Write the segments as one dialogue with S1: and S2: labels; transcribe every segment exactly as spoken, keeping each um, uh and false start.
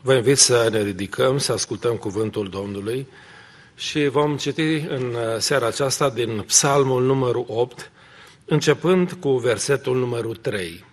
S1: Vă invit să ne ridicăm, să ascultăm cuvântul Domnului și vom citi în seara aceasta din Psalmul numărul opt, începând cu versetul numărul trei.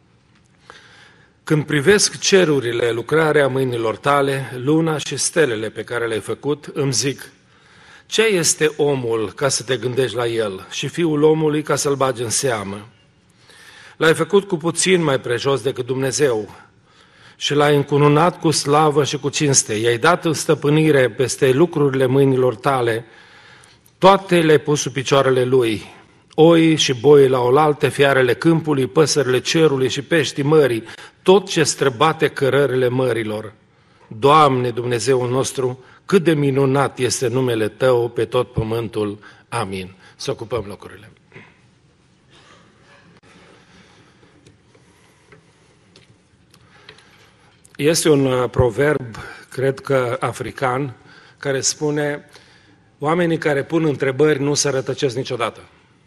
S1: Când privesc cerurile, lucrarea mâinilor tale, luna și stelele pe care le-ai făcut, îmi zic, ce este omul ca să te gândești la el și fiul omului ca să-l bagi în seamă? L-ai făcut cu puțin mai prejos decât Dumnezeu și l-ai încununat cu slavă și cu cinste. I-ai dat în stăpânire peste lucrurile mâinilor tale, toate le-ai pus sub picioarele lui, oi și boi la oaltă, fiarele câmpului, păsările cerului și peștii mării, tot ce străbate cărările mărilor. Doamne, Dumnezeul nostru, cât de minunat este numele Tău pe tot pământul. Amin. Să ocupăm locurile. Este un proverb, cred că african, care spune, oamenii care pun întrebări nu se rătăcesc niciodată.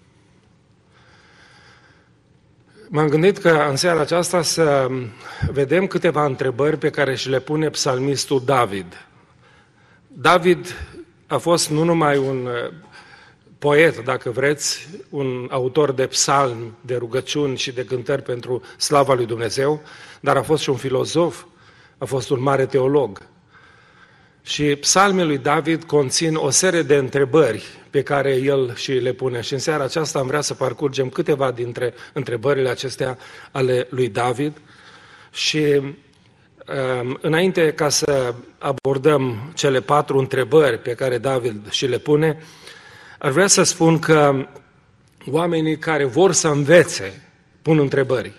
S1: M-am gândit că în seara aceasta să vedem câteva întrebări pe care și le pune psalmistul David. David a fost nu numai un poet, dacă vreți, un autor de psalmi, de rugăciuni și de cântări pentru slava lui Dumnezeu, dar a fost și un filozof, a fost un mare teolog. Și psalmii lui David conțin o serie de întrebări pe care el și le pune. Și în seara aceasta am vrea să parcurgem câteva dintre întrebările acestea ale lui David. Și înainte ca să abordăm cele patru întrebări pe care David și le pune, ar vrea să spun că oamenii care vor să învețe pun întrebări.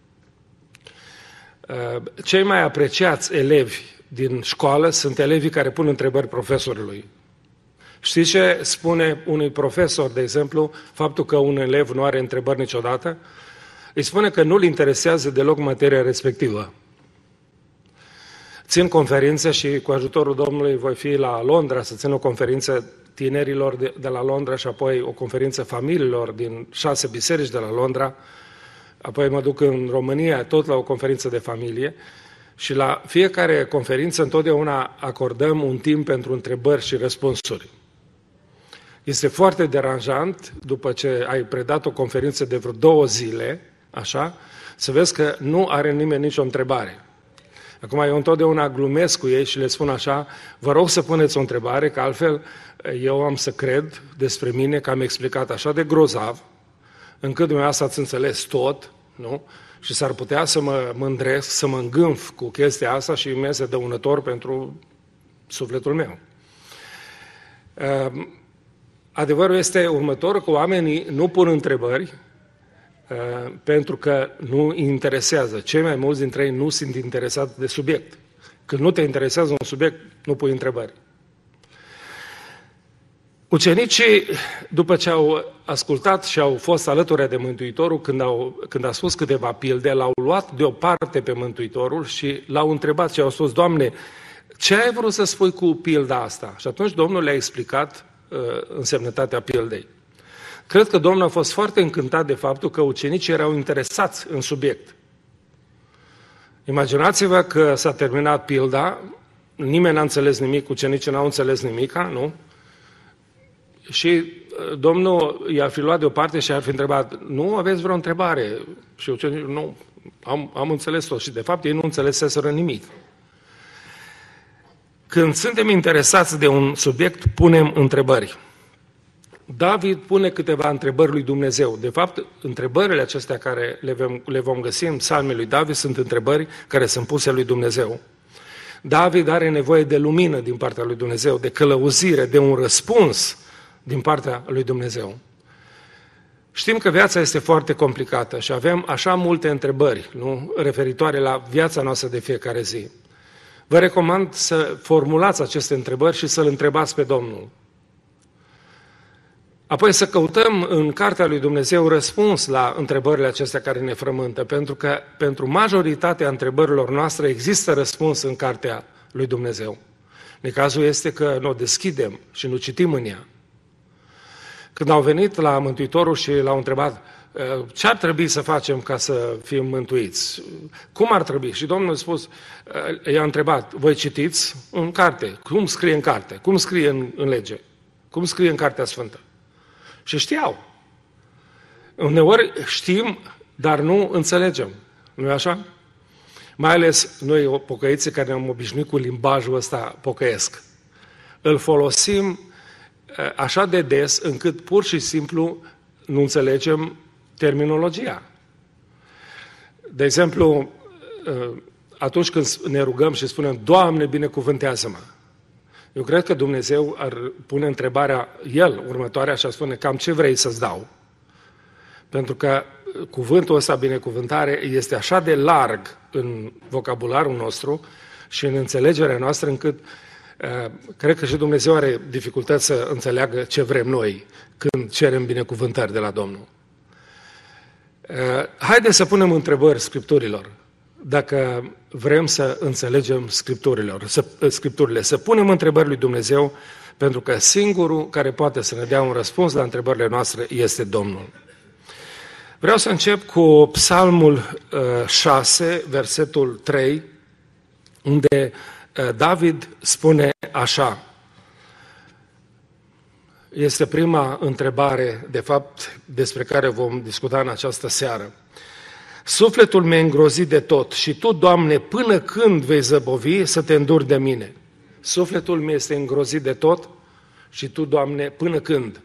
S1: Cei mai apreciați elevi din școală sunt elevii care pun întrebări profesorului. Știți ce spune unui profesor, de exemplu, faptul că un elev nu are întrebări niciodată? Îi spune că nu-l interesează deloc materia respectivă. Țin conferințe și cu ajutorul Domnului voi fi la Londra să țin o conferință tinerilor de, de la Londra și apoi o conferință familiilor din șase biserici de la Londra. Apoi mă duc în România tot la o conferință de familie și la fiecare conferință întotdeauna acordăm un timp pentru întrebări și răspunsuri. Este foarte deranjant, după ce ai predat o conferință de vreo două zile, așa, să vezi că nu are nimeni nicio întrebare. Acum eu întotdeauna glumesc cu ei și le spun așa, vă rog să puneți o întrebare, că altfel eu am să cred despre mine că am explicat așa de grozav, încât dumneavoastră ați înțeles tot, nu? Și s-ar putea să mă mândresc, să mă îngânf cu chestia asta și mi este dăunător pentru sufletul meu. Adevărul este următorul, că oamenii nu pun întrebări pentru că nu îi interesează. Cei mai mulți dintre ei nu sunt interesați de subiect. Când nu te interesează un subiect, nu pui întrebări. Ucenicii, după ce au ascultat și au fost alături de Mântuitorul, când, au, când a spus câteva pilde, l-au luat deoparte pe Mântuitorul și l-au întrebat și au spus, Doamne, ce ai vrut să spui cu pilda asta? Și atunci Domnul le-a explicat uh, însemnătatea pildei. Cred că Domnul a fost foarte încântat de faptul că ucenicii erau interesați în subiect. Imaginați-vă că s-a terminat pilda, nimeni n-a înțeles nimic, ucenicii n-au înțeles nimic, nu? Și Domnul i-ar fi luat deoparte și ar fi întrebat, nu aveți vreo întrebare? Și ucenicii, nu, am, am înțeles tot. Și de fapt ei nu înțeleseseră nimic. Când suntem interesați de un subiect, punem întrebări. David pune câteva întrebări lui Dumnezeu. De fapt, întrebările acestea care le vom, le vom găsi în psalmii lui David sunt întrebări care sunt puse lui Dumnezeu. David are nevoie de lumină din partea lui Dumnezeu, de călăuzire, de un răspuns din partea lui Dumnezeu. Știm că viața este foarte complicată și avem așa multe întrebări, nu, referitoare la viața noastră de fiecare zi. Vă recomand să formulați aceste întrebări și să-L întrebați pe Domnul. Apoi să căutăm în Cartea lui Dumnezeu răspuns la întrebările acestea care ne frământă, pentru că pentru majoritatea întrebărilor noastre există răspuns în Cartea lui Dumnezeu. Necazul este că nu o deschidem și nu citim în ea. Când au venit la Mântuitorul și l-au întrebat, ce ar trebui să facem ca să fim mântuiți? Cum ar trebui? Și Domnul a spus, i-a întrebat, voi citiți în carte? Cum scrie în carte? Cum scrie în, în lege? Cum scrie în Cartea Sfântă? Și știau. Uneori știm, dar nu înțelegem. Nu-i așa? Mai ales noi, pocăiții care ne-am obișnuit cu limbajul ăsta pocăiesc. Îl folosim așa de des încât pur și simplu nu înțelegem terminologia. De exemplu, atunci când ne rugăm și spunem, Doamne, binecuvântează-mă, eu cred că Dumnezeu ar pune întrebarea, El, următoarea, și ar spune, cam ce vrei să-ți dau? Pentru că cuvântul ăsta, binecuvântare, este așa de larg în vocabularul nostru și în înțelegerea noastră, încât uh, cred că și Dumnezeu are dificultăți să înțeleagă ce vrem noi când cerem binecuvântări de la Domnul. Uh, haideți să punem întrebări Scripturilor, dacă vrem să înțelegem Scripturilor, să, Scripturile, să punem întrebări lui Dumnezeu, pentru că singurul care poate să ne dea un răspuns la întrebările noastre este Domnul. Vreau să încep cu Psalmul șase, versetul trei, unde David spune așa. Este prima întrebare, de fapt, despre care vom discuta în această seară. Sufletul meu îngrozit de tot și Tu, Doamne, până când vei zăbovi să te înduri de mine? Sufletul meu este îngrozit de tot și Tu, Doamne, până când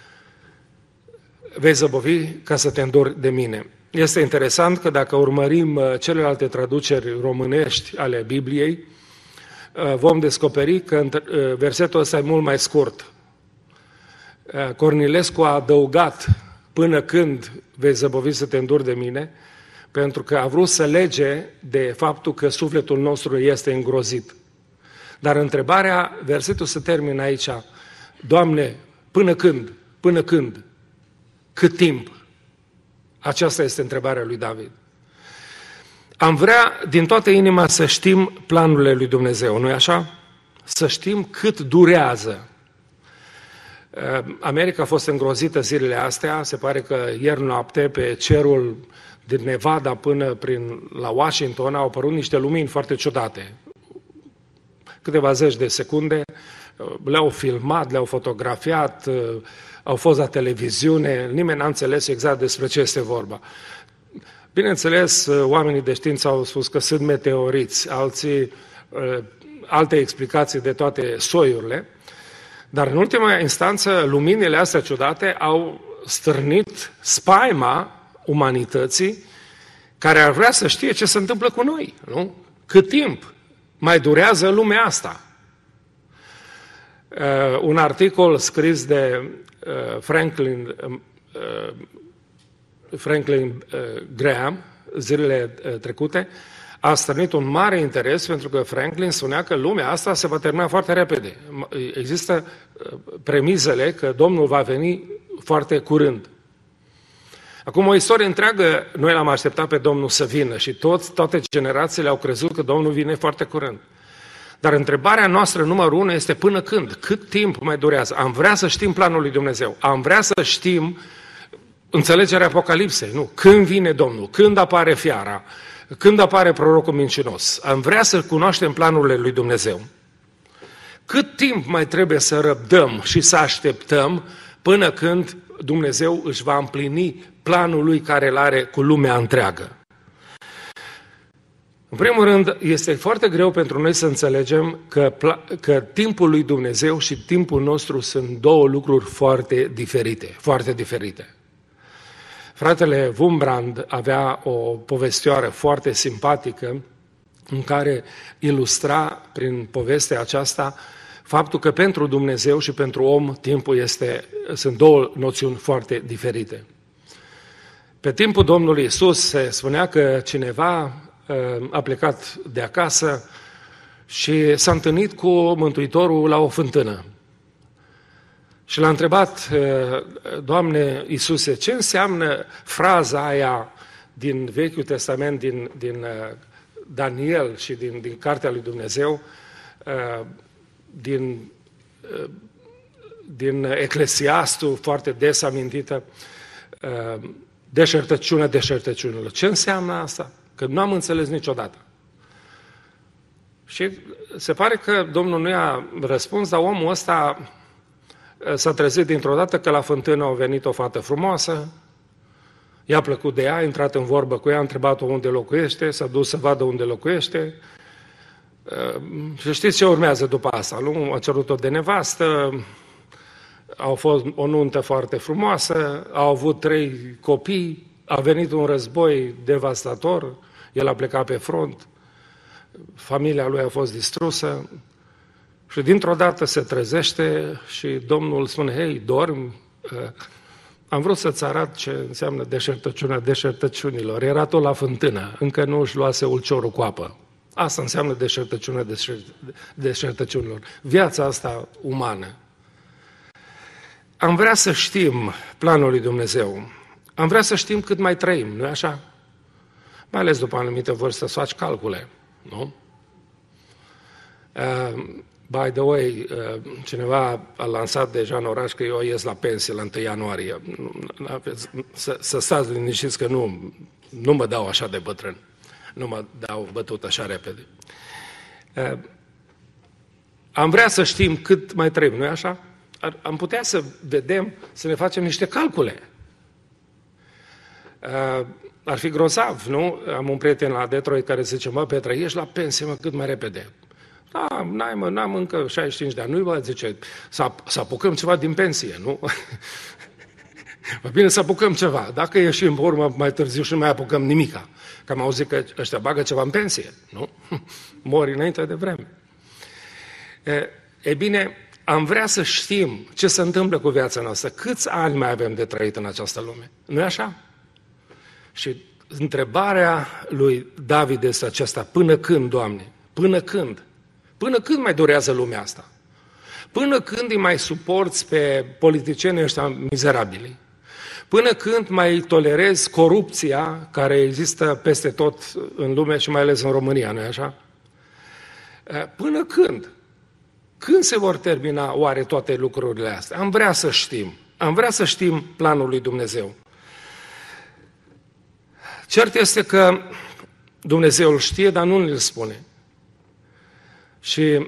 S1: vei zăbovi ca să te înduri de mine? Este interesant că dacă urmărim celelalte traduceri românești ale Bibliei, vom descoperi că versetul ăsta e mult mai scurt. Cornilescu a adăugat până când vei zăbovi să te înduri de mine, pentru că a vrut să lege de faptul că sufletul nostru este îngrozit. Dar întrebarea, versetul se termină aici, Doamne, până când? Până când? Cât timp? Aceasta este întrebarea lui David. Am vrea din toată inima să știm planurile lui Dumnezeu, nu-i așa? Să știm cât durează. America a fost îngrozită zilele astea, se pare că ieri noapte pe cerul din Nevada până prin la Washington au apărut niște lumini foarte ciudate. Câteva zeci de secunde, le-au filmat, le-au fotografiat, au fost la televiziune, nimeni n-a înțeles exact despre ce este vorba. Bineînțeles, oamenii de știință au spus că sunt meteoriți, alții alte explicații de toate soiurile, dar în ultima instanță luminile astea ciudate au stârnit spaima umanității care ar vrea să știe ce se întâmplă cu noi, nu? Cât timp mai durează lumea asta? Uh, un articol scris de uh, Franklin, uh, Franklin uh, Graham, zilele uh, trecute, a stârnit un mare interes pentru că Franklin spunea că lumea asta se va termina foarte repede. Există uh, premizele că Domnul va veni foarte curând. Acum, o istorie întreagă, noi l-am așteptat pe Domnul să vină și toți, toate generațiile au crezut că Domnul vine foarte curând. Dar întrebarea noastră numărul unu este până când? Cât timp mai durează? Am vrea să știm planul lui Dumnezeu. Am vrea să știm înțelegerea Apocalipsei, nu? Când vine Domnul? Când apare fiara? Când apare prorocul mincinos? Am vrea să cunoaștem planurile lui Dumnezeu. Cât timp mai trebuie să răbdăm și să așteptăm până când Dumnezeu își va împlini planul lui care îl are cu lumea întreagă? În primul rând, este foarte greu pentru noi să înțelegem că, că timpul lui Dumnezeu și timpul nostru sunt două lucruri foarte diferite, foarte diferite. Fratele Wurmbrand avea o povestioară foarte simpatică în care ilustra prin povestea aceasta faptul că pentru Dumnezeu și pentru om timpul este, sunt două noțiuni foarte diferite. Pe timpul Domnului Iisus se spunea că cineva a plecat de acasă și s-a întâlnit cu Mântuitorul la o fântână. Și l-a întrebat, Doamne Iisuse, ce înseamnă fraza aia din Vechiul Testament, din, din Daniel și din, din Cartea lui Dumnezeu, din, din Eclesiastul, foarte des amintită, deșertăciunea deșertăciunilor. Ce înseamnă asta? Că nu am înțeles niciodată. Și se pare că Domnul nu i-a răspuns, dar omul ăsta s-a trezit dintr-o dată că la fântână a venit o fată frumoasă, i-a plăcut de ea, a intrat în vorbă cu ea, a întrebat-o unde locuiește, s-a dus să vadă unde locuiește. Și știți ce urmează după asta? Nu? A cerut-o de nevastă, au fost o nuntă foarte frumoasă, au avut trei copii, a venit un război devastator, el a plecat pe front, familia lui a fost distrusă și dintr-o dată se trezește și Domnul spune, hei, dormi? Am vrut să-ți arăt ce înseamnă deșertăciunea deșertăciunilor. Era tot la fântână, încă nu își luase ulciorul cu apă. Asta înseamnă deșertăciunea deșertăciunilor. Viața asta umană. Am vrea să știm planul lui Dumnezeu. Am vrea să știm cât mai trăim, nu-i așa? Mai ales după o anumită vârstă să faci calcule, nu? Uh, by the way, uh, cineva a lansat deja în oraș că eu ies la pensie la întâi ianuarie. Să, să stați liniștiți că nu, nu mă dau așa de bătrân. Nu mă dau bătut așa repede. Uh, am vrea să știm cât mai trăim, nu-i așa? Ar, am putea să vedem, să ne facem niște calcule. Uh, ar fi grozav, nu? Am un prieten la Detroit care zice, mă, Petre, ești la pensie, mă, cât mai repede. Da, n-ai, mă, n-am încă șaizeci și cinci de ani. Nu-i, bă, zice, să, să apucăm ceva din pensie, nu? Mă bine să apucăm ceva. Dacă ieșim pe urmă mai târziu și nu mai apucăm nimica, că am auzit că ăștia bagă ceva în pensie, nu? Mori înainte de vreme. E, e bine, am vrea să știm ce se întâmplă cu viața noastră. Câți ani mai avem de trăit în această lume? Nu-i așa? Și întrebarea lui David este aceasta, până când, Doamne? Până când? Până când mai durează lumea asta? Până când îi mai suporți pe politicienii ăștia mizerabili? Până când mai tolerezi corupția care există peste tot în lume și mai ales în România, nu-i așa? Până când? Când se vor termina oare toate lucrurile astea? Am vrea să știm. Am vrea să știm planul lui Dumnezeu. Cert este că Dumnezeu îl știe, dar nu îl spune. Și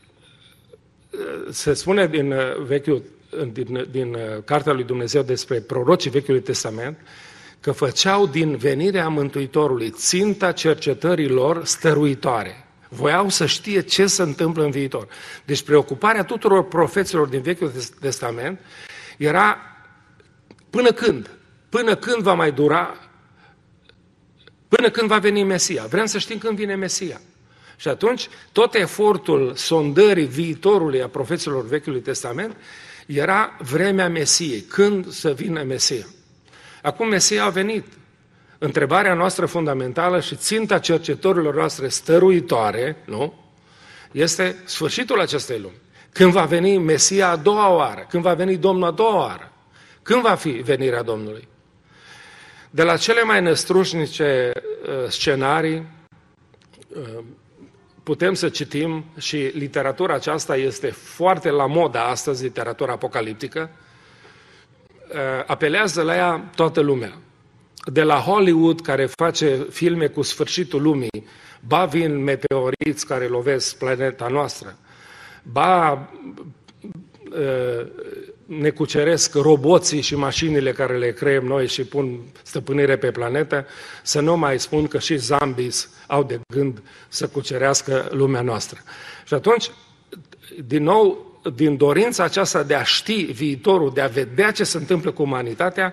S1: se spune din, vechiul, din, din Cartea lui Dumnezeu despre prorocii Vechiului Testament că făceau din venirea Mântuitorului ținta cercetării lor stăruitoare. Voiau să știe ce se întâmplă în viitor. Deci preocuparea tuturor profeților din Vechiul Testament era până când? Până când va mai dura? Până când va veni Mesia? Vrem să știm când vine Mesia. Și atunci, tot efortul sondării viitorului a profeților Vechiului Testament era vremea Mesiei. Când să vină Mesia? Acum Mesia a venit. Întrebarea noastră fundamentală și ținta cercetătorilor noastre stăruitoare, nu? Este sfârșitul acestei lumi. Când va veni Mesia a doua oară? Când va veni Domnul a doua oară? Când va fi venirea Domnului? De la cele mai năstrușnice uh, scenarii uh, putem să citim și literatura aceasta este foarte la modă astăzi, literatura apocaliptică, uh, apelează la ea toată lumea. De la Hollywood, care face filme cu sfârșitul lumii, ba vin meteoriți care lovesc planeta noastră, ba uh, ne cuceresc roboții și mașinile care le creăm noi și pun stăpânire pe planetă, să nu mai spun că și zombies au de gând să cucerească lumea noastră. Și atunci, din nou, din dorința aceasta de a ști viitorul, de a vedea ce se întâmplă cu umanitatea,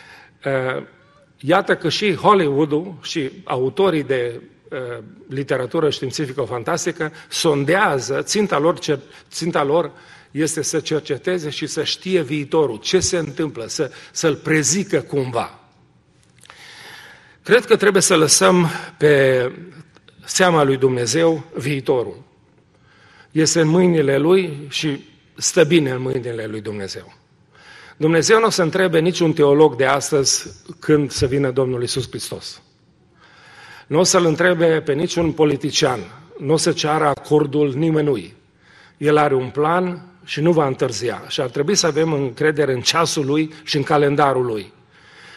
S1: iată că și Hollywood-ul și autorii de literatură științifică-fantastică sondează, ținta lor, ținta lor este să cerceteze și să știe viitorul, ce se întâmplă, să, să-l prezică cumva. Cred că trebuie să lăsăm pe seama lui Dumnezeu viitorul. Este în mâinile Lui și stă bine în mâinile lui Dumnezeu. Dumnezeu nu o să întrebe niciun teolog de astăzi când să vină Domnul Iisus Hristos. Nu o să-l întrebe pe niciun politician, nu o să ceară acordul nimănui. El are un plan și nu va întârzia. Și ar trebui să avem încredere în ceasul Lui și în calendarul Lui.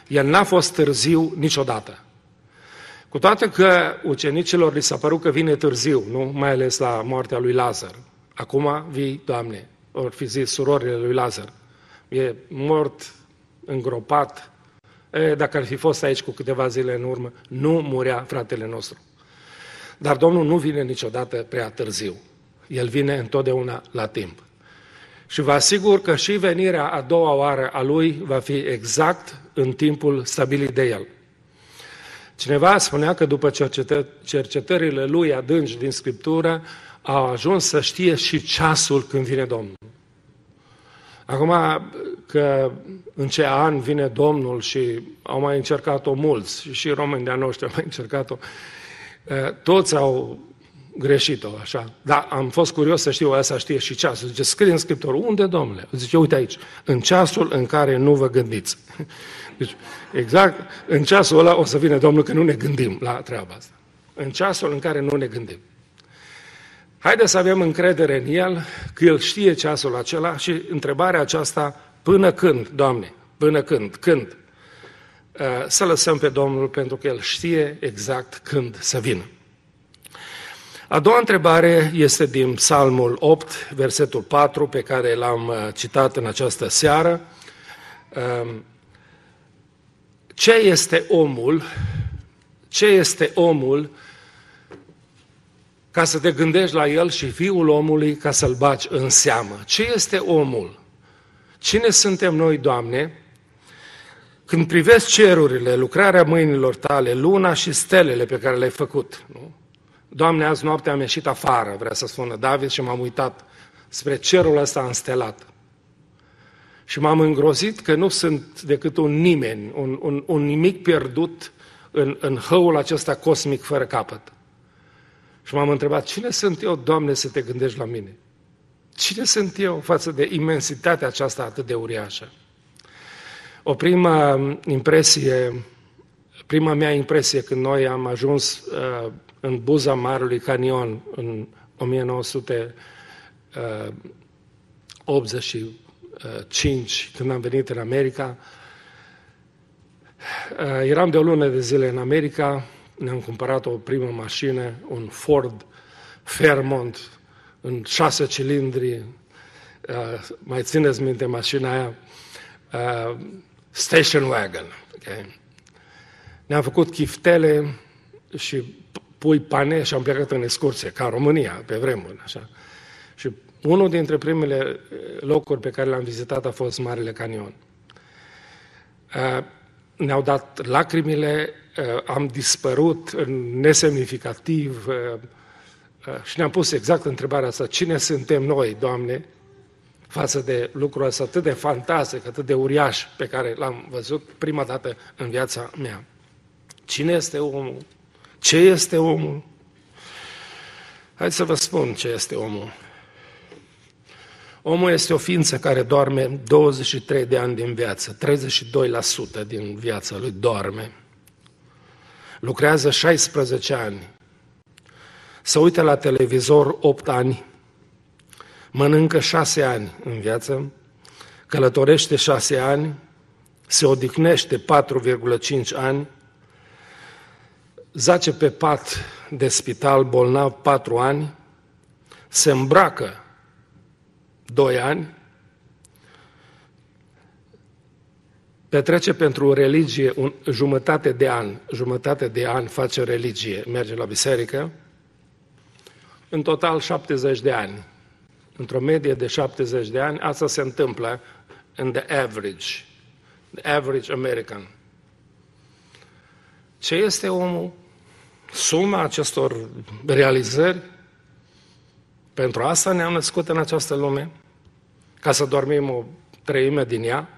S1: El n-a fost târziu niciodată. Cu toate că ucenicilor li s-a părut că vine târziu, nu? Mai ales la moartea lui Lazar. Acum vii, Doamne, ori fi zis surorile lui Lazar. E mort, îngropat. E, dacă ar fi fost aici cu câteva zile în urmă, nu murea fratele nostru. Dar Domnul nu vine niciodată prea târziu. El vine întotdeauna la timp. Și vă asigur că și venirea a doua oară a Lui va fi exact în timpul stabilit de El. Cineva spunea că după cercetă- cercetările lui adânci din Scriptură, a ajuns să știe și ceasul când vine Domnul. Acum că în ce an vine Domnul și au mai încercat-o mulți, și, și români de-a noștri au mai încercat-o, toți au greșit-o așa. Dar am fost curios să știu, ăsta știe și ceasul. Zice, scrie în Scriptură, unde, Domnule? Zice, uite aici, în ceasul în care nu vă gândiți. Deci, exact, în ceasul ăla o să vină Domnul, că nu ne gândim la treaba asta. În ceasul în care nu ne gândim. Haideți să avem încredere în El, că El știe ceasul acela și întrebarea aceasta, până când, Doamne, până când, când? Să lăsăm pe Domnul, pentru că El știe exact când să vină. A doua întrebare este din Psalmul opt, versetul patru, pe care l-am citat în această seară. Ce este omul? Ce este omul ca să te gândești la el și fiul omului ca să-l bagi în seamă? Ce este omul? Cine suntem noi, Doamne? Când privesc cerurile, lucrarea mâinilor tale, luna și stelele pe care le-ai făcut, nu? Doamne, azi noapte am ieșit afară, vrea să spună David, și m-am uitat spre cerul ăsta înstelat. Și m-am îngrozit că nu sunt decât un nimeni, un, un, un nimic pierdut în, în hăul acesta cosmic fără capăt. Și m-am întrebat, cine sunt eu, Doamne, să te gândești la mine? Cine sunt eu față de imensitatea aceasta atât de uriașă? O prima impresie, prima mea impresie când noi am ajuns uh, în buza Marelui Canion în o mie nouă sute optzeci și cinci, când am venit în America, uh, eram de o lună de zile în America, ne-am cumpărat o primă mașină, un Ford Fairmont, în șase cilindri, uh, mai țineți minte mașina aia, uh, station wagon. Okay? Ne-am făcut chiftele și pui pane și am plecat în excursie, ca în România, pe vremuri. Așa. Și unul dintre primele locuri pe care le-am vizitat a fost Marele Canion. Uh, ne-au dat lacrimile, uh, am dispărut nesemnificativ uh, uh, și ne-am pus exact întrebarea asta, cine suntem noi, Doamne, față de lucrul ăsta atât de fantastic, atât de uriaș pe care l-am văzut prima dată în viața mea. Cine este omul? Ce este omul? Hai să vă spun ce este omul. Omul este o ființă care doarme douăzeci și trei de ani din viață, treizeci și doi la sută din viața lui doarme. Lucrează șaisprezece ani, se uită la televizor opt ani, mănâncă șase ani în viață, călătorește șase ani, se odihnește patru virgulă cinci ani, zace pe pat de spital bolnav patru ani, se îmbracă doi ani, petrece pentru religie un, jumătate de an, jumătate de an face religie, merge la biserică, în total șaptezeci de ani. Într-o medie de șaptezeci de ani, asta se întâmplă în the average, the average American. Ce este omul? Suma acestor realizări? Pentru asta ne-am născut în această lume? Ca să dormim o treime din ea?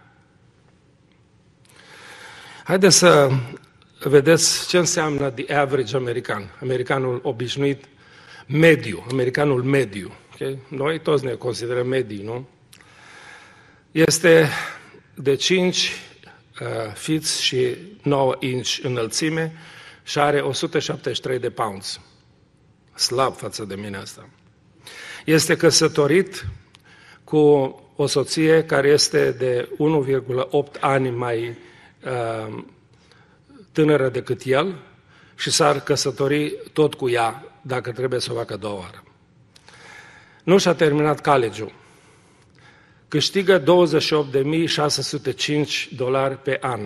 S1: Haideți să vedeți ce înseamnă the average american, americanul obișnuit, mediu, americanul mediu. Okay? Noi toți ne considerăm medii, nu? Este de cinci uh, fiți și nouă inci înălțime și are o sută șaptezeci și trei de pounds. Slab față de mine asta. Este căsătorit cu o soție care este de unu virgulă opt ani mai uh, tânără decât el și s-ar căsători tot cu ea, dacă trebuie să o facă două ori. Nu și-a terminat college-ul. Câștigă douăzeci și opt de mii șase sute cinci dolari pe an.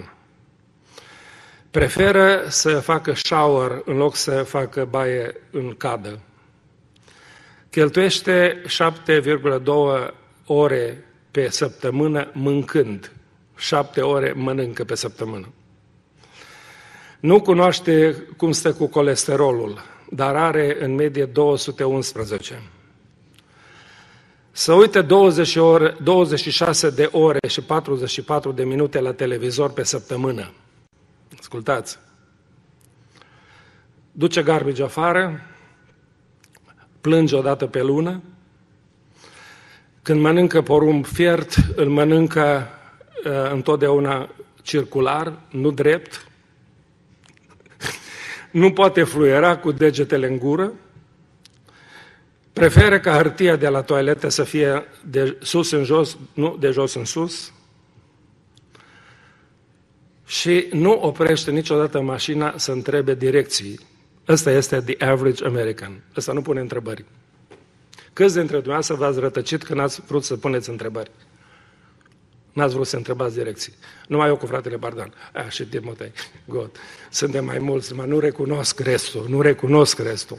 S1: Preferă să facă shower în loc să facă baie în cadă. Cheltuiește șapte virgulă doi ore pe săptămână mâncând. Șapte ore mănâncă pe săptămână. Nu cunoaște cum stă cu colesterolul, dar are în medie două sute unsprezece. Să uite douăzeci, ore, douăzeci și șase de ore și patruzeci și patru de minute la televizor pe săptămână. Ascultați. Duce garbage afară, plânge o dată pe lună, când mănâncă porumb fiert, îl mănâncă uh, întotdeauna circular, nu drept, nu poate fluiera cu degetele în gură, preferă ca hârtia de la toaletă să fie de sus în jos, nu de jos în sus, și nu oprește niciodată mașina să întrebe direcții. Ăsta este the average American. Ăsta nu pune întrebări. Câți dintre dumneavoastră v-ați rătăcit că n-ați vrut să puneți întrebări? N-ați vrut să întrebați direcții. Numai eu cu fratele Bardan. A, și Timotei. God. Suntem mai mulți, mă, nu recunosc restul, nu recunosc restul.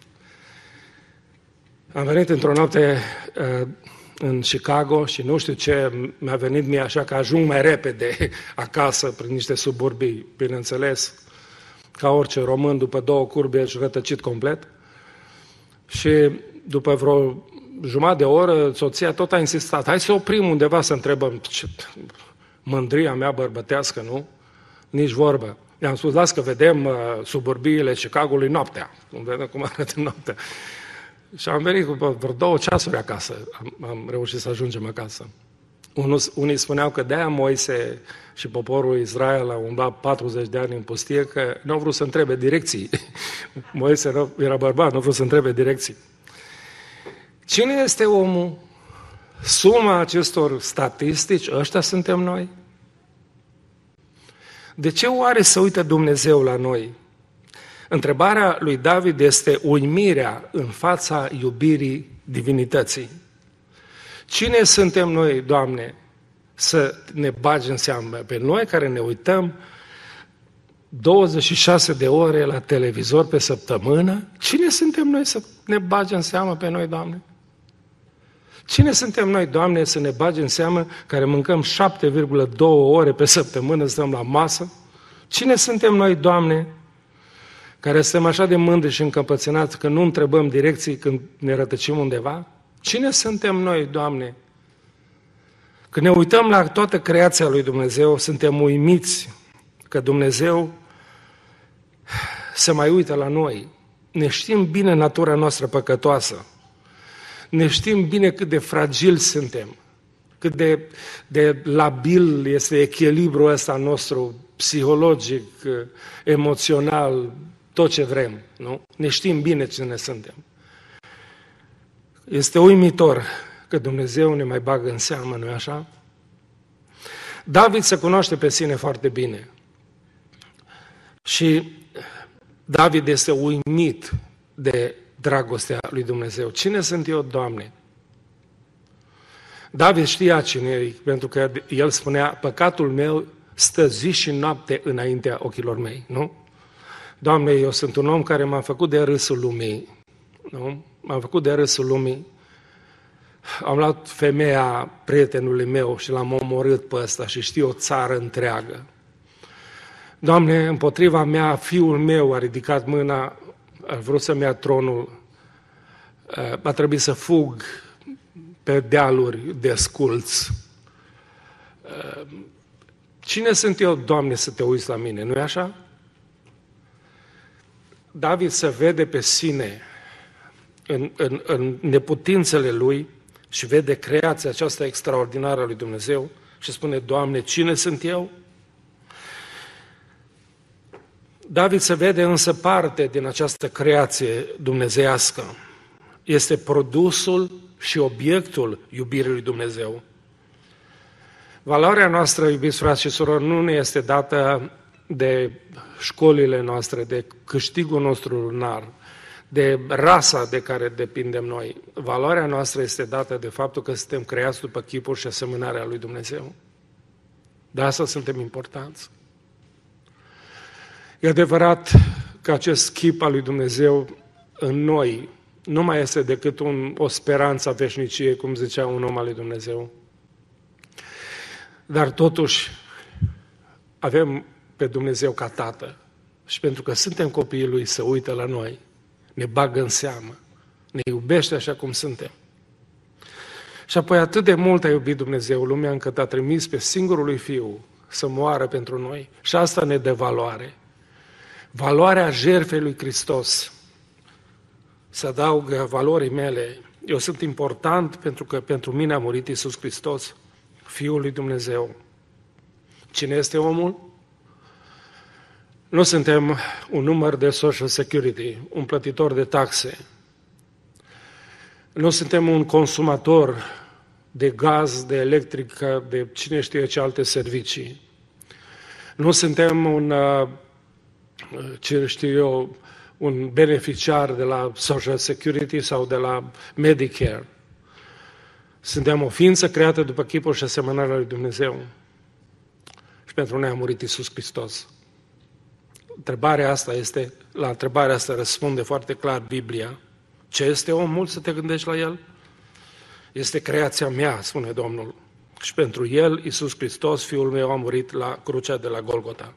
S1: Am venit într-o noapte uh, în Chicago și nu știu ce, mi-a venit mie așa că ajung mai repede acasă prin niște suburbii, bineînțeles, ca orice român, după două curbe ești rătăcit complet. Și după vreo jumătate de oră, soția tot a insistat, hai să oprim undeva să întrebăm. Ce mândria mea bărbătească, nu? Nici vorbă. I-am spus, las că vedem uh, suburbiile Chicago-ului noaptea. Vedem cum arată noaptea. Și am venit cu vreo două ceasuri acasă. Am, am reușit să ajungem acasă. Unul, unii spuneau că de-aia Moise și poporul Israel au umblat patruzeci de ani în pustie, că nu au vrut să întrebe direcții. Moise era bărbat, nu a vrut să întrebe direcții. Cine este omul? Suma acestor statistici, ăștia suntem noi? De ce oare să uită Dumnezeu la noi? Întrebarea lui David este uimirea în fața iubirii divinității. Cine suntem noi, Doamne, să ne bagi în seamă? Pe noi care ne uităm douăzeci și șase de ore la televizor pe săptămână? Cine suntem noi să ne bagi în seamă pe noi, Doamne? Cine suntem noi, Doamne, să ne bagi în seamă care mâncăm șapte virgulă doi ore pe săptămână, stăm la masă? Cine suntem noi, Doamne, care suntem așa de mândri și încăpățânați că nu întrebăm direcții când ne rătăcim undeva? Cine suntem noi, Doamne? Când ne uităm la toată creația lui Dumnezeu, suntem uimiți că Dumnezeu se mai uită la noi. Ne știm bine natura noastră păcătoasă. Ne știm bine cât de fragili suntem, cât de, de labil este echilibrul ăsta nostru, psihologic, emoțional, tot ce vrem, nu? Ne știm bine cine suntem. Este uimitor că Dumnezeu ne mai bagă în seamă, nu-i așa? David se cunoaște pe sine foarte bine. Și David este uimit de dragostea lui Dumnezeu. Cine sunt eu, Doamne? David știa cine e, pentru că el spunea, păcatul meu stă zi și noapte înaintea ochilor mei, nu? Doamne, eu sunt un om care m-a făcut de râsul lumii, nu? M-a făcut de râsul lumii. Am luat femeia prietenului meu și l-am omorât pe ăsta și știu o țară întreagă. Doamne, împotriva mea, fiul meu a ridicat mâna, a vrut să-mi ia tronul, a trebuit să fug pe dealuri de sculți. Cine sunt eu, Doamne, să te uiți la mine, nu-i așa? David se vede pe sine în, în, în neputințele lui și vede creația aceasta extraordinară a lui Dumnezeu și spune, Doamne, cine sunt eu? David se vede însă parte din această creație dumnezeiască. Este produsul și obiectul iubirii lui Dumnezeu. Valoarea noastră, iubiți frați și surori, nu ne este dată de școlile noastre, de câștigul nostru lunar, de rasa de care depindem noi. Valoarea noastră este dată de faptul că suntem creați după chipul și asemănarea lui Dumnezeu. De asta suntem importanți. E adevărat că acest chip al lui Dumnezeu în noi nu mai este decât un, o speranță a veșniciei, cum zicea un om al lui Dumnezeu. Dar totuși avem pe Dumnezeu ca Tată și pentru că suntem copiii Lui, se uită la noi, ne bagă în seamă, ne iubește așa cum suntem. Și apoi atât de mult a iubit Dumnezeu lumea încât a trimis pe singurul Lui Fiu să moară pentru noi. Și asta ne dă valoare. Valoarea jertfei lui Hristos se adaugă valorii mele. Eu sunt important pentru că pentru mine a murit Iisus Hristos, Fiul lui Dumnezeu. Cine este omul? Nu suntem un număr de Social Security, un plătitor de taxe. Nu suntem un consumator de gaz, de electrică, de cine știe ce alte servicii. Nu suntem un, ce știu eu, un beneficiar de la Social Security sau de la Medicare. Suntem o ființă creată după chipul și asemănarea lui Dumnezeu. Și pentru noi a murit Iisus Hristos. Întrebarea asta este, la întrebarea asta răspunde foarte clar Biblia. Ce este omul, să te gândești la el? Este creația mea, spune Domnul. Și pentru el, Iisus Hristos, Fiul meu, a murit la crucea de la Golgota.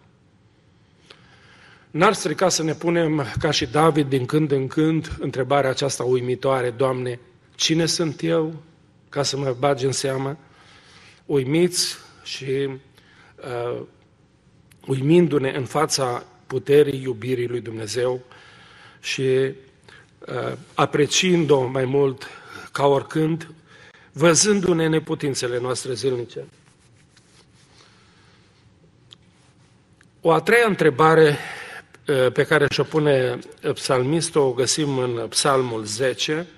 S1: N-ar strica să ne punem, ca și David, din când în când, întrebarea aceasta uimitoare, Doamne, cine sunt eu ca să mă bagi în seamă? Uimiți și uh, uimindu-ne în fața puterii iubirii lui Dumnezeu și uh, apreciind-o mai mult ca oricând, văzându-ne neputințele noastre zilnice. O a treia întrebare uh, pe care și-o pune psalmistul, o găsim în Psalmul zece,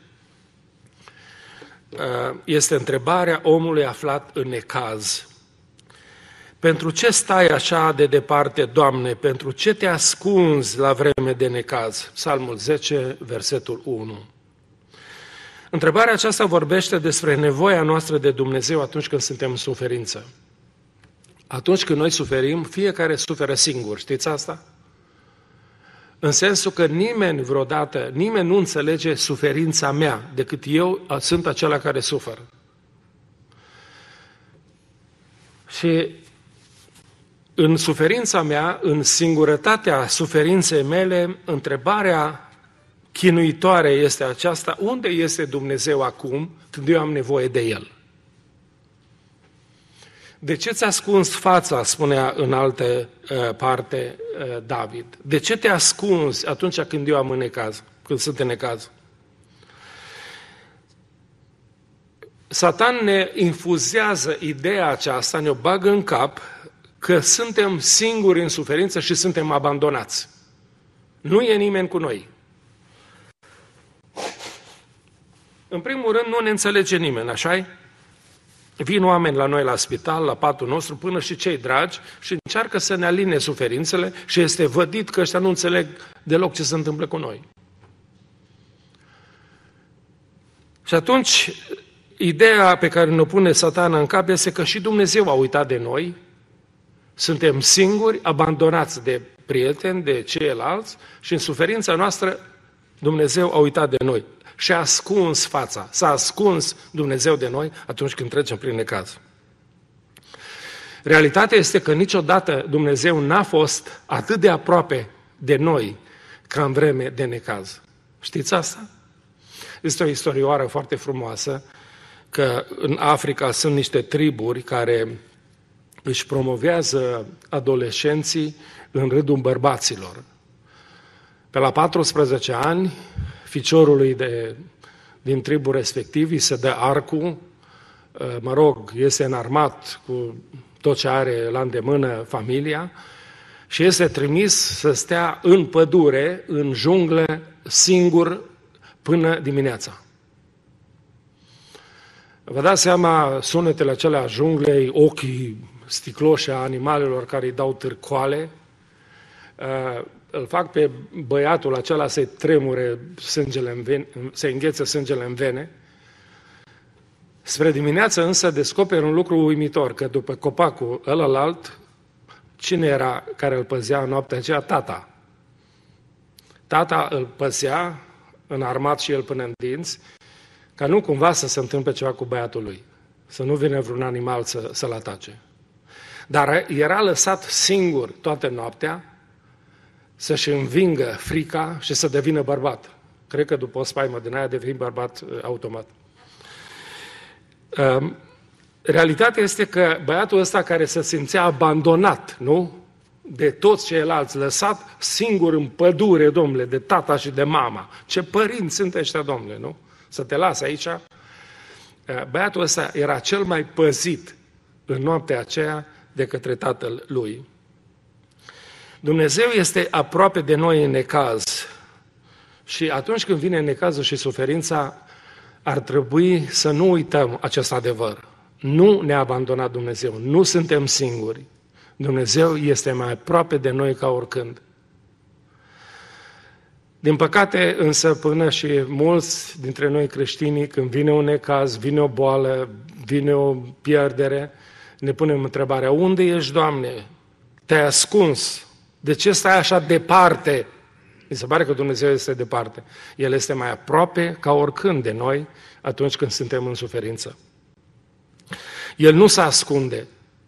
S1: uh, este întrebarea omului aflat în necaz. Pentru ce stai așa de departe, Doamne? Pentru ce te ascunzi la vreme de necaz? Psalmul zece, versetul unu. Întrebarea aceasta vorbește despre nevoia noastră de Dumnezeu atunci când suntem în suferință. Atunci când noi suferim, fiecare suferă singur. Știți asta? În sensul că nimeni vreodată, nimeni nu înțelege suferința mea decât eu sunt acela care suferă. Și în suferința mea, în singurătatea suferinței mele, întrebarea chinuitoare este aceasta: unde este Dumnezeu acum când eu am nevoie de El? De ce ți-a ascuns fața, spunea în altă uh, parte uh, David? De ce te ascunzi atunci când eu am în necaz, când sunt în necaz? Satan ne infuzează ideea aceasta, ne-o bagă în cap, că suntem singuri în suferință și suntem abandonați. Nu e nimeni cu noi. În primul rând, nu ne înțelege nimeni, așa-i? Vin oameni la noi la spital, la patul nostru, până și cei dragi, și încearcă să ne aline suferințele și este vădit că ăștia nu înțeleg deloc ce se întâmplă cu noi. Și atunci, ideea pe care ne-o pune Satana în cap este că și Dumnezeu a uitat de noi, suntem singuri, abandonați de prieteni, de ceilalți și în suferința noastră Dumnezeu a uitat de noi și a ascuns fața. S-a ascuns Dumnezeu de noi atunci când trecem prin necaz. Realitatea este că niciodată Dumnezeu n-a fost atât de aproape de noi ca în vreme de necaz. Știți asta? Este o istorioară foarte frumoasă că în Africa sunt niște triburi care își promovează adolescenții în rândul bărbaților. Pe la paisprezece ani, ficiorului de, din tribul respectiv îi se dă arcul, mă rog, este înarmat cu tot ce are la îndemână familia și este trimis să stea în pădure, în junglă, singur, până dimineața. Vă dați seama sunetele acelea junglei, ochii sticloși a animalelor care îi dau târcoale, îl fac pe băiatul acela să-i tremure sângele în vene, să-i înghețe sângele în vene. Spre dimineață însă descoperă un lucru uimitor, că după copacul ălălalt, cine era care îl păzea în noaptea aceea? Tata. Tata îl păzea, înarmat și el până în dinți, ca nu cumva să se întâmple ceva cu băiatul lui, să nu vină vreun animal să, să-l atace. Dar era lăsat singur toată noaptea să-și învingă frica și să devină bărbat. Cred că după o spaimă din aia deveni bărbat automat. Realitatea este că băiatul ăsta care se simțea abandonat, nu? De toți ceilalți, lăsat singur în pădure, domnule, de tata și de mama. Ce părinți sunt ăștia, domnule, nu? Să te las aici. Băiatul ăsta era cel mai păzit în noaptea aceea de către tatăl lui. Dumnezeu este aproape de noi în necaz și atunci când vine necazul și suferința, ar trebui să nu uităm acest adevăr. Nu ne-a abandonat Dumnezeu, nu suntem singuri. Dumnezeu este mai aproape de noi ca oricând. Din păcate, însă, până și mulți dintre noi creștinii, când vine un necaz, vine o boală, vine o pierdere, ne punem întrebarea, unde ești, Doamne? Te-ai ascuns? De ce stai așa departe? Mi se pare că Dumnezeu este departe. El este mai aproape ca oricând de noi atunci când suntem în suferință. El nu se ascunde.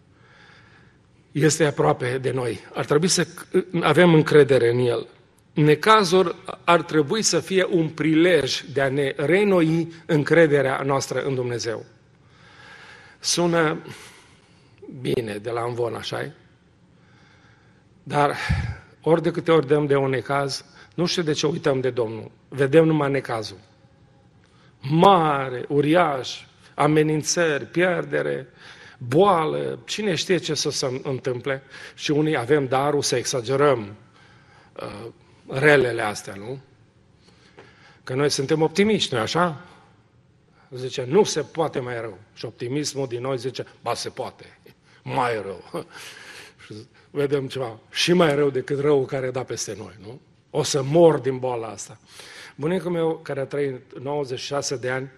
S1: Este aproape de noi. Ar trebui să avem încredere în El. Necazul ar trebui să fie un prilej de a ne reînnoi încrederea noastră în Dumnezeu. Sună bine de la învon, așa-i? Dar ori de câte ori dăm de un necaz, nu știu de ce uităm de Domnul. Vedem numai necazul. Mare, uriaș, amenințări, pierdere, boală, cine știe ce să se întâmple. Și unii avem darul să exagerăm uh, relele astea, nu? Că noi suntem optimiști, nu așa? Zice, nu se poate mai rău. Și optimismul din noi zice, ba se poate, mai rău. Și vedem ceva și mai rău decât răul care da peste noi, nu? O să mor din boala asta. Bunicul meu, care a trăit nouăzeci și șase de ani,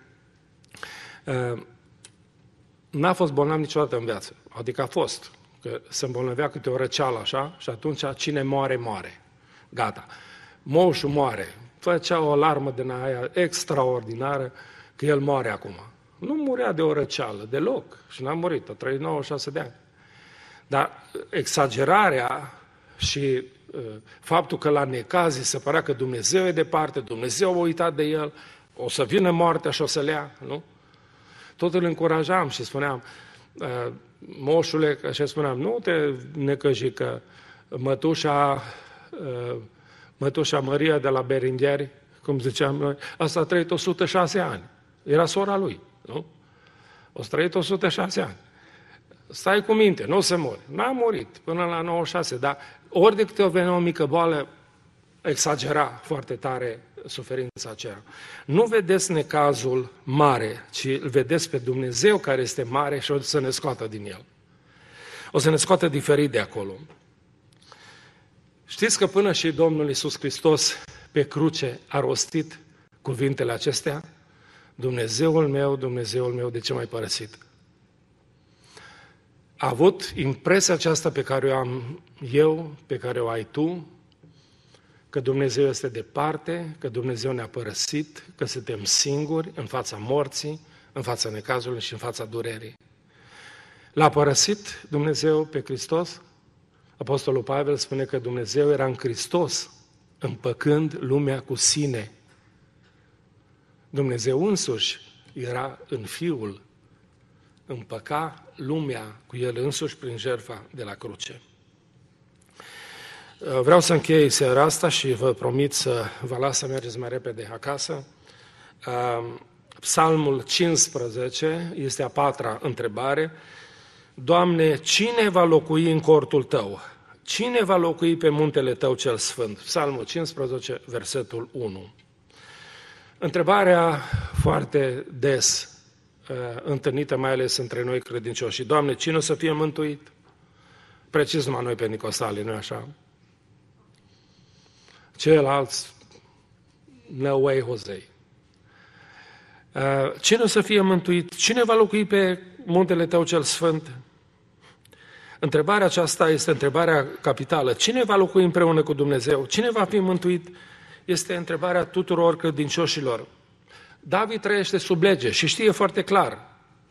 S1: n-a fost bolnav niciodată în viață. Adică a fost, că se îmbolnăvea câte o răceală așa și atunci cine moare, moare. Gata. Moșul moare. Făcea o alarmă din aia extraordinară că el moare acum. Nu murea de o răceală, deloc. Și n-a murit, a trăit nouăzeci și șase de ani. Dar exagerarea și uh, faptul că la necazii se părea că Dumnezeu e departe, Dumnezeu a uitat de el, o să vină moartea și o să le ia, nu? Tot îl încurajam și spuneam, uh, moșule, așa spuneam, nu te necăji că mătușa, uh, mătușa Maria de la Beringeri, cum ziceam noi, asta a trăit o sută șase ani. Era sora lui, nu? O să trăit o sută șase ani. Stai cu minte, nu o să mori. N-a murit până la nouăzeci și șase, dar ori de câte o venea o mică boală, exagera foarte tare suferința aceea. Nu vedeți necazul mare, ci îl vedeți pe Dumnezeu care este mare și o să ne scoată din el. O să ne scoată diferit de acolo. Știți că până și Domnul Iisus Hristos pe cruce a rostit cuvintele acestea? Dumnezeul meu, Dumnezeul meu, de ce m-ai părăsit? A avut impresia aceasta pe care o am eu, pe care o ai tu, că Dumnezeu este departe, că Dumnezeu ne-a părăsit, că suntem singuri în fața morții, în fața necazului și în fața durerii. L-a părăsit Dumnezeu pe Hristos? Apostolul Pavel spune că Dumnezeu era în Hristos, împăcând lumea cu sine. Dumnezeu însuși era în Fiul, împăca lumea cu El însuși prin jertfa de la cruce. Vreau să închei seara asta și vă promit să vă las să mergeți mai repede acasă. Psalmul cincisprezece este a patra întrebare. Doamne, cine va locui în cortul Tău? Cine va locui pe muntele Tău cel sfânt? Psalmul cincisprezece, versetul unu. Întrebarea foarte des întâlnită mai ales între noi credincioși. Doamne, cine o să fie mântuit? Precis numai noi pentecostali, nu-i așa? Ceilalți, no way, Jose. Cine o să fie mântuit? Cine va locui pe muntele tău cel sfânt? Întrebarea aceasta este întrebarea capitală. Cine va locui împreună cu Dumnezeu? Cine va fi mântuit? Este întrebarea tuturor credincioșilor. David trăiește sub lege și știe foarte clar.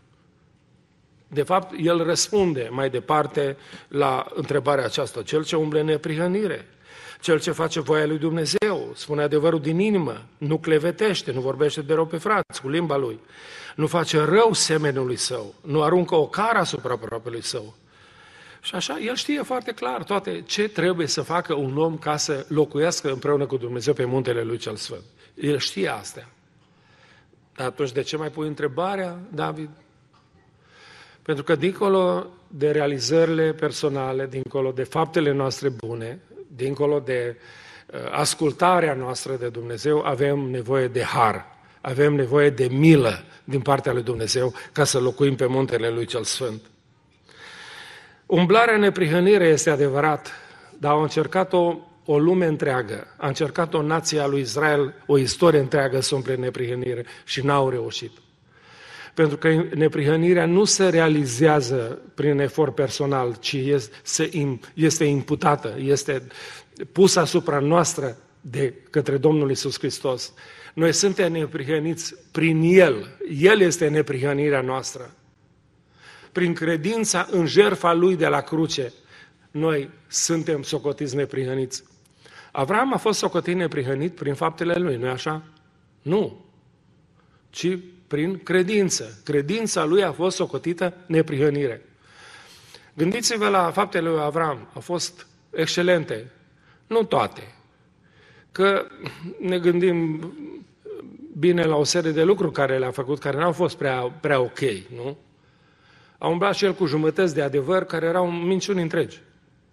S1: De fapt, el răspunde mai departe la întrebarea aceasta. Cel ce umble în neprihănire, cel ce face voia lui Dumnezeu, spune adevărul din inimă, nu clevetește, nu vorbește de rău pe frați cu limba lui, nu face rău semenului său, nu aruncă o cară asupra aproapelui său. Și așa, el știe foarte clar toate ce trebuie să facă un om ca să locuiască împreună cu Dumnezeu pe muntele lui cel sfânt. El știe astea. Dar atunci de ce mai pui întrebarea, David? Pentru că dincolo de realizările personale, dincolo de faptele noastre bune, dincolo de uh, ascultarea noastră de Dumnezeu, avem nevoie de har, avem nevoie de milă din partea lui Dumnezeu ca să locuim pe muntele lui cel sfânt. Umblarea în neprihănire este adevărat, dar au încercat-o o lume întreagă, a încercat-o nația lui Israel, o istorie întreagă să umple în neprihănire și n-au reușit. Pentru că neprihănirea nu se realizează prin efort personal, ci este imputată, este pusă asupra noastră de către Domnul Iisus Hristos. Noi suntem neprihăniți prin El. El este neprihănirea noastră. Prin credința în jertfa Lui de la cruce, noi suntem socotiți neprihăniți. Avram a fost socotit neprihănit prin faptele lui, nu-i așa? Nu, ci prin credință. Credința lui a fost socotită neprihănire. Gândiți-vă la faptele lui Avram, au fost excelente, nu toate. Că ne gândim bine la o serie de lucruri care le-a făcut, care n-au fost prea, prea ok, nu? A umblat și el cu jumătăți de adevăr care erau minciuni întregi.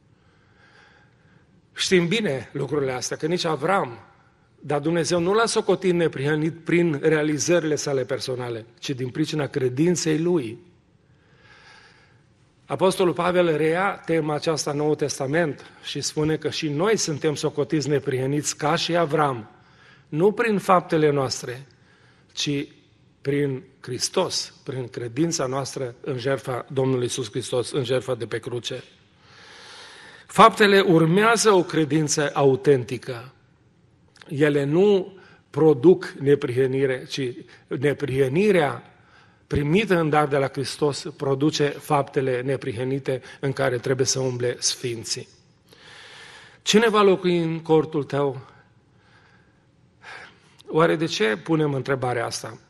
S1: Știm bine lucrurile astea, că nici Avram, dar Dumnezeu nu l-a socotit neprihănit prin realizările sale personale, ci din pricina credinței lui. Apostolul Pavel reia tema aceasta în Noul Testament și spune că și noi suntem socotiți neprihăniți ca și Avram, nu prin faptele noastre, ci prin Hristos, prin credința noastră în jertfa Domnului Iisus Hristos, în jertfa de pe cruce. Faptele urmează o credință autentică. Ele nu produc neprihănire, ci neprihănirea primită în dar de la Hristos produce faptele neprihănite în care trebuie să umble sfinții. Cine va locui în cortul tău? Oare de ce punem întrebarea asta?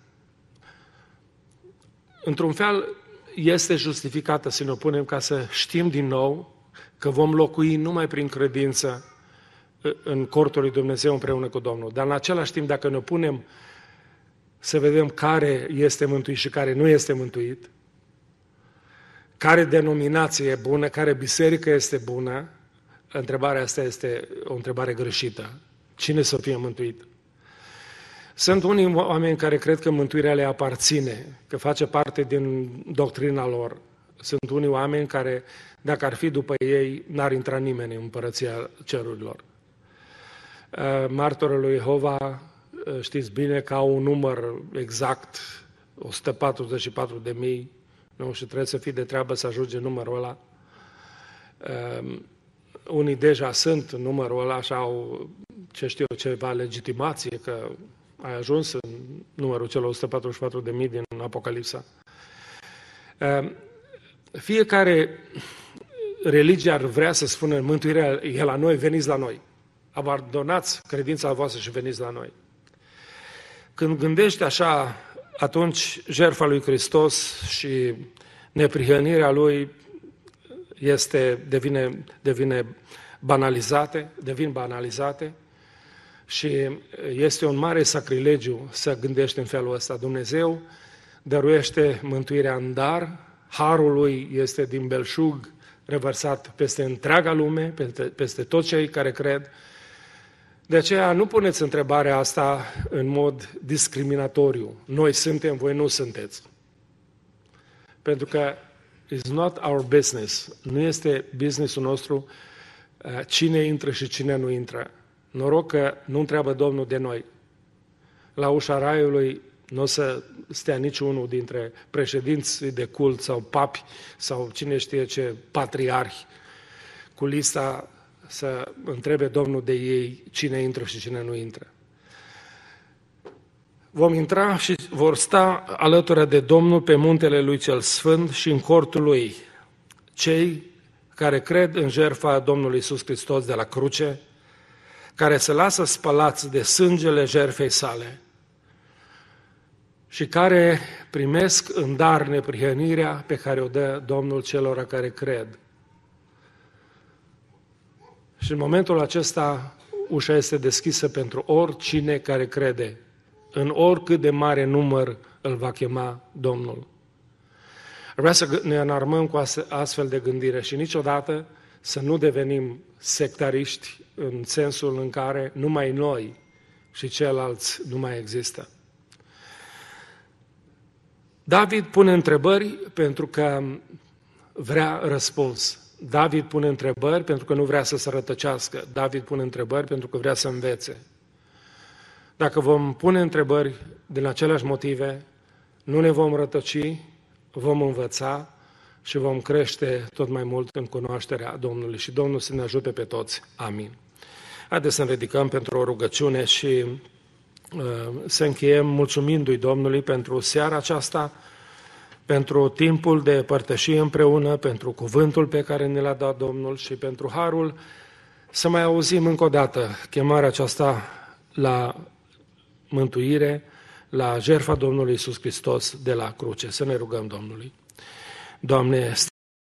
S1: Într-un fel, este justificată să ne punem ca să știm din nou că vom locui numai prin credință în cortul lui Dumnezeu împreună cu Domnul. Dar în același timp, dacă ne punem să vedem care este mântuit și care nu este mântuit, care denominație e bună, care biserică este bună, întrebarea asta este o întrebare greșită. Cine să fie mântuit? Sunt unii oameni care cred că mântuirea le aparține, că face parte din doctrina lor. Sunt unii oameni care, dacă ar fi după ei, n-ar intra nimeni în împărăția cerurilor. Martorul lui Jehova, știți bine că au un număr exact, o sută patruzeci și patru de mii, nu? Și trebuie să fii de treabă să ajunge numărul ăla. Unii deja sunt în numărul ăla și au, ce știu, ceva legitimație, că ai ajuns în numărul celor o sută patruzeci și patru de mii din Apocalipsa. Fiecare religie ar vrea să spună mântuirea e la noi, veniți la noi. Abandonați credința voastră și veniți la noi. Când gândești așa, atunci jertfa lui Hristos și neprihănirea lui este, devine, devine banalizate, devin banalizate și este un mare sacrilegiu să gândești în felul ăsta. Dumnezeu dăruiește mântuirea în dar, harul lui este din belșug revărsat peste întreaga lume, peste, peste toți cei care cred. De aceea nu puneți întrebarea asta în mod discriminatoriu. Noi suntem, voi nu sunteți. pentru că it's not our business. Nu este businessul nostru cine intră și cine nu intră. Noroc că nu întreabă Domnul de noi. La ușa raiului nu o să stea niciunul dintre președinții de cult sau papi sau cine știe ce patriarhi cu lista să întrebe Domnul de ei cine intră și cine nu intră. Vom intra și vor sta alături de Domnul pe muntele Lui cel Sfânt și în cortul Lui cei care cred în jertfa Domnului Iisus Hristos de la cruce, care se lasă spălați de sângele jertfei sale și care primesc în dar neprihănirea pe care o dă Domnul celor care cred. Și în momentul acesta ușa este deschisă pentru oricine care crede. În oricât de mare număr îl va chema Domnul. Vreau să ne înarmăm cu astfel de gândire și niciodată să nu devenim sectariști în sensul în care numai noi și ceilalți nu mai există. David pune întrebări pentru că vrea răspuns. David pune întrebări pentru că nu vrea să se rătăcească. David pune întrebări pentru că vrea să învețe. Dacă vom pune întrebări din aceleași motive, nu ne vom rătăci, vom învăța și vom crește tot mai mult în cunoașterea Domnului. Și Domnul să ne ajute pe toți. Amin. Haideți să ne ridicăm pentru o rugăciune și uh, să încheiem mulțumindu-i Domnului pentru seara aceasta, pentru timpul de părtășie împreună, pentru cuvântul pe care ne l-a dat Domnul și pentru harul să mai auzim încă o dată chemarea aceasta la mântuire, la jertfa Domnului Iisus Hristos de la cruce. Să ne rugăm Domnului. Doamne,